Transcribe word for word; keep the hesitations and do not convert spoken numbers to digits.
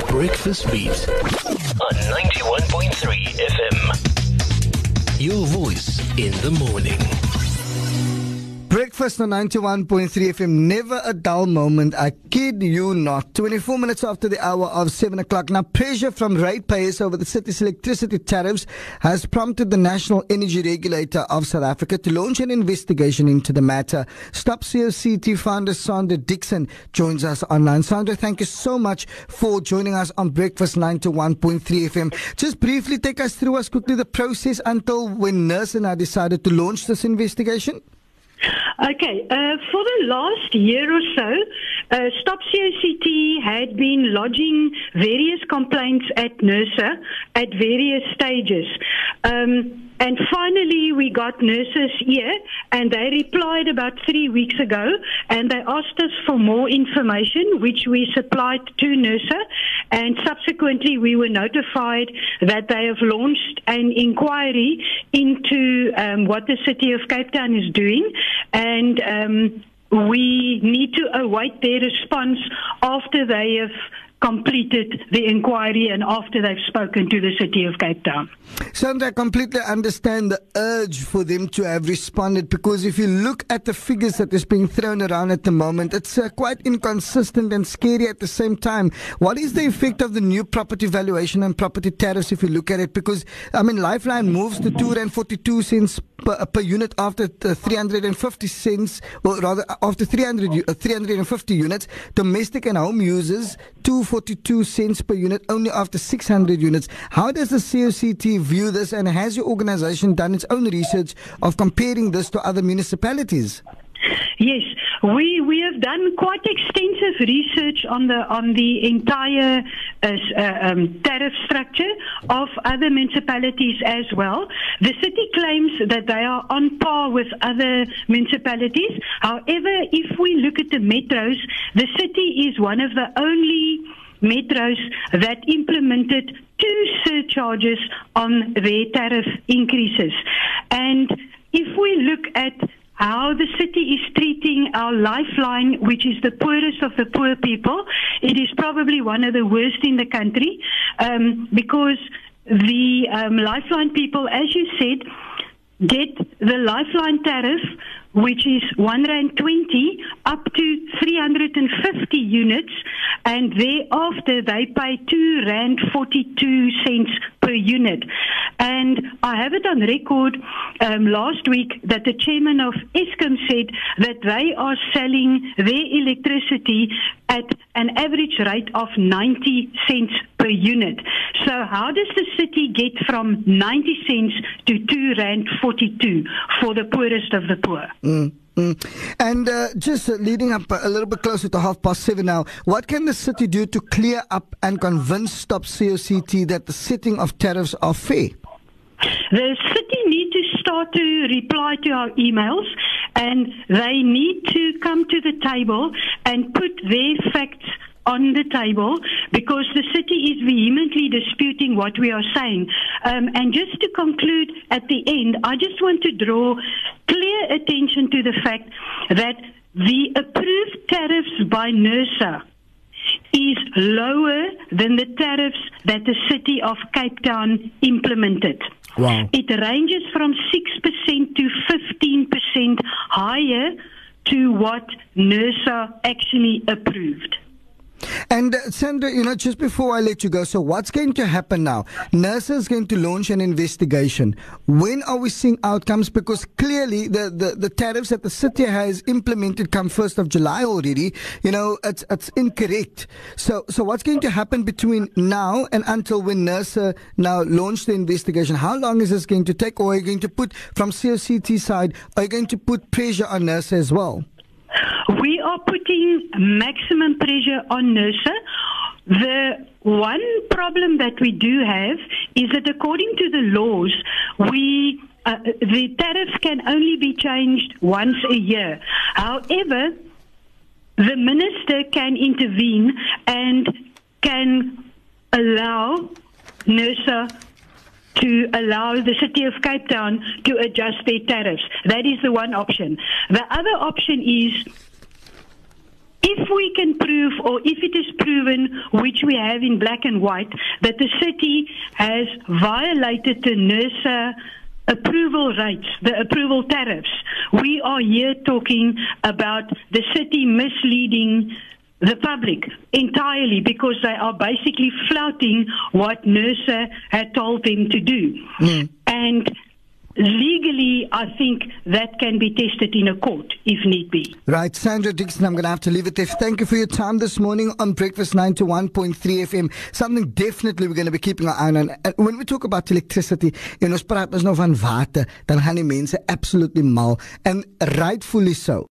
Breakfast Beat on ninety-one point three F M. Your voice in the morning. Breakfast on ninety-one point three F M. Never a dull moment. I kid you not. twenty-four minutes after the hour of seven o'clock. Now, pressure from ratepayers over the city's electricity tariffs has prompted the National Energy Regulator of South Africa to launch an investigation into the matter. Stop C O C T founder Sandra Dixon joins us online. Sandra, thank you so much for joining us on Breakfast ninety-one point three F M. Just briefly take us through us quickly the process until when NERSA now decided to launch this investigation. Okay, uh, for the last year or so, uh, Stop C O C T had been lodging various complaints at NERSA at various stages. Um, and finally, we got NERSA's ear, and they replied about three weeks ago, and they asked us for more information, which we supplied to NERSA, and subsequently we were notified that they have launched an inquiry into um, what the City of Cape Town is doing, and um, we need to await their response after they have completed the inquiry and after they've spoken to the City of Cape Town. Sandra, I completely understand the urge for them to have responded, because if you look at the figures that is being thrown around at the moment, it's uh, quite inconsistent and scary at the same time. What is the effect of the new property valuation and property tariffs if you look at it? Because, I mean, Lifeline moves to two rand forty-two cents per, per unit after uh, three hundred fifty cents, well, rather after three hundred, uh, three hundred fifty units. Domestic and home users, two forty-two cents per unit only after six hundred units. How does the C O C T view this, and has your organization done its own research of comparing this to other municipalities? Yes, we we have done quite extensive research on the on the entire uh, uh, um, tariff structure of other municipalities as well. The city claims that they are on par with other municipalities. However, if we look at the metros, the city is one of the only metros that implemented two surcharges on their tariff increases. And if we look at how the city is treating our lifeline, which is the poorest of the poor people, it is probably one of the worst in the country, um, because the um, lifeline people, as you said, get the lifeline tariff, which is one rand twenty up to three hundred fifty units, and thereafter they pay two rand forty-two cents per unit. And I have it on record um, last week that the chairman of Eskom said that they are selling their electricity at an average rate of ninety cents per unit. So how does the city get from ninety cents to two rand forty-two for the poorest of the poor? Mm, mm. And uh, just uh, leading up a little bit closer to half past seven now, what can the city do to clear up and convince Stop C O C T that the setting of tariffs are fair? The city need to start to reply to our emails, and they need to come to the table and put their facts on the table, because the city is vehemently disputing what we are saying. Um, and just to conclude at the end, I just want to draw clear attention to the fact that the approved tariffs by NERSA is lower than the tariffs that the City of Cape Town implemented. Wow. It ranges from six percent to fifteen percent higher to what NERSA actually approved. And uh, Sandra, you know, just before I let you go, so what's going to happen now? NERSA is going to launch an investigation. When are we seeing outcomes? Because clearly the, the, the tariffs that the city has implemented come first of July already. You know, it's it's incorrect. So so what's going to happen between now and until when NERSA now launch the investigation? How long is this going to take? Or are you going to put, from C O C T side, are you going to put pressure on NERSA as well? We are putting maximum pressure on NERSA. The one problem that we do have is that according to the laws, we uh, the tariffs can only be changed once a year. However, the minister can intervene and can allow NERSA to allow the City of Cape Town to adjust their tariffs. That is the one option. The other option is If we can prove, or if it is proven, which we have in black and white, that the city has violated the NERSA approval rates, the approval tariffs, we are here talking about the city misleading the public entirely, because they are basically flouting what NERSA had told them to do. Mm. And legally, I think that can be tested in a court if need be. Right, Sandra Dixon, I'm going to have to leave it there. Thank you for your time this morning on Breakfast ninety-one point three F M. Something definitely we're going to be keeping our eye on. And when we talk about electricity, en ons praat ons nou van water, dan gaan die mense absolutely mal. And rightfully so.